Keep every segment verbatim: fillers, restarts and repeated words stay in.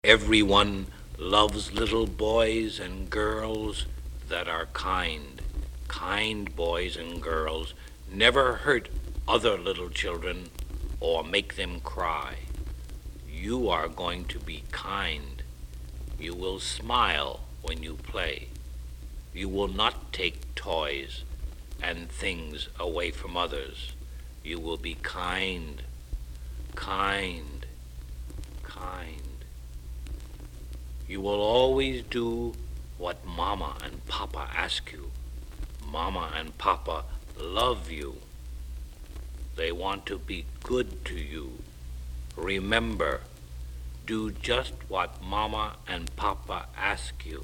Everyone loves little boys and girls that are kind. Kind boys and girls never hurt other little children or make them cry. You are going to be kind. You will smile when you play. You will not take toys and things away from others. You will be kind, kind, kind. You will always do what Mama and Papa ask you. Mama and Papa love you. They want to be good to you. Remember, do just what Mama and Papa ask you.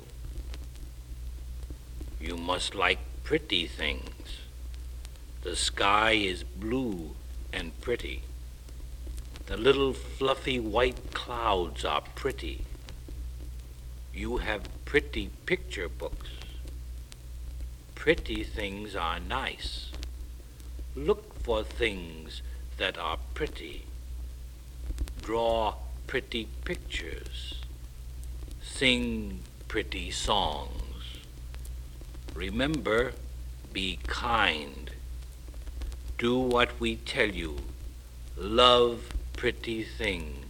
You must like pretty things. The sky is blue and pretty. The little fluffy white clouds are pretty. You have pretty picture books. Pretty things are nice. Look for things that are pretty. Draw pretty pictures. Sing pretty songs. Remember, be kind. Do what we tell you. Love pretty things.